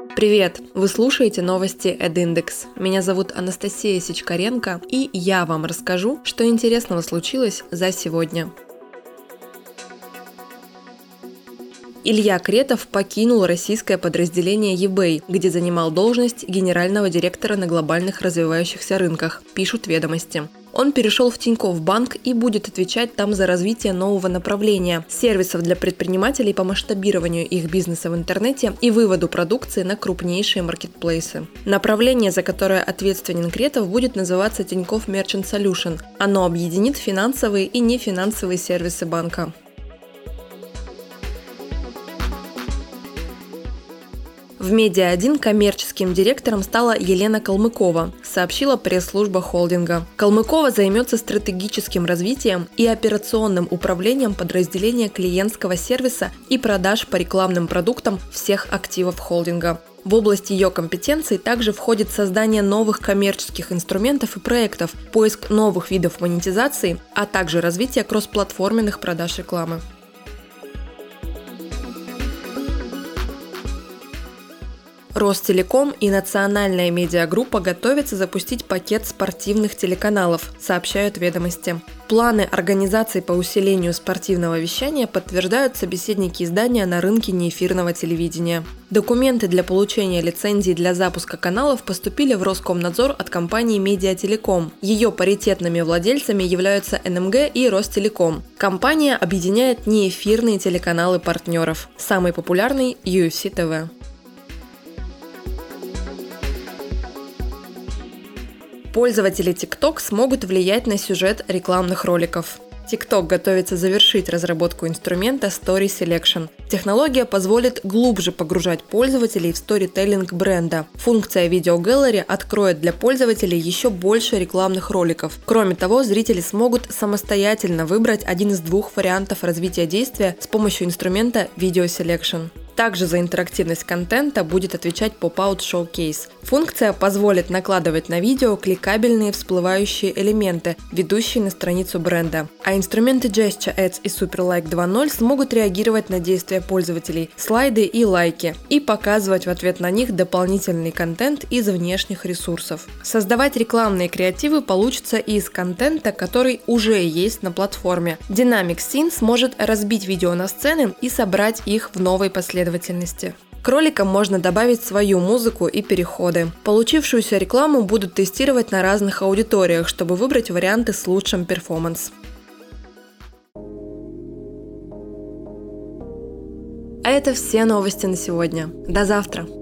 Привет! Вы слушаете новости EdIndex. Меня зовут Анастасия Сичкаренко, и я вам расскажу, что интересного случилось за сегодня. Илья Кретов покинул российское подразделение eBay, где занимал должность генерального директора на глобальных развивающихся рынках, пишут «Ведомости». Он перешел в Тинькофф Банк и будет отвечать там за развитие нового направления – сервисов для предпринимателей по масштабированию их бизнеса в интернете и выводу продукции на крупнейшие маркетплейсы. Направление, за которое ответственен Кретов, будет называться Тинькофф Merchant Solution. Оно объединит финансовые и нефинансовые сервисы банка. В Медиа-1 коммерческим директором стала Елена Калмыкова, сообщила пресс-служба холдинга. Калмыкова займется стратегическим развитием и операционным управлением подразделения клиентского сервиса и продаж по рекламным продуктам всех активов холдинга. В область ее компетенций также входит создание новых коммерческих инструментов и проектов, поиск новых видов монетизации, а также развитие кроссплатформенных продаж рекламы. Ростелеком и национальная медиагруппа готовятся запустить пакет спортивных телеканалов, сообщают «Ведомости». Планы организаций по усилению спортивного вещания подтверждают собеседники издания на рынке неэфирного телевидения. Документы для получения лицензий для запуска каналов поступили в Роскомнадзор от компании Медиателеком. Ее паритетными владельцами являются НМГ и Ростелеком. Компания объединяет неэфирные телеканалы партнеров. Самый популярный – UFC TV. Пользователи TikTok смогут влиять на сюжет рекламных роликов. TikTok готовится завершить разработку инструмента Story Selection. Технология позволит глубже погружать пользователей в сторителлинг бренда. Функция Video Gallery откроет для пользователей еще больше рекламных роликов. Кроме того, зрители смогут самостоятельно выбрать один из двух вариантов развития действия с помощью инструмента Video Selection. Также за интерактивность контента будет отвечать Pop-out Showcase. Функция позволит накладывать на видео кликабельные всплывающие элементы, ведущие на страницу бренда. А инструменты Gesture Ads и Superlike 2.0 смогут реагировать на действия пользователей, слайды и лайки, и показывать в ответ на них дополнительный контент из внешних ресурсов. Создавать рекламные креативы получится и из контента, который уже есть на платформе. Dynamic Scene сможет разбить видео на сцены и собрать их в новой последовательности. К роликам можно добавить свою музыку и переходы. Получившуюся рекламу будут тестировать на разных аудиториях, чтобы выбрать варианты с лучшим перформанс. А это все новости на сегодня. До завтра!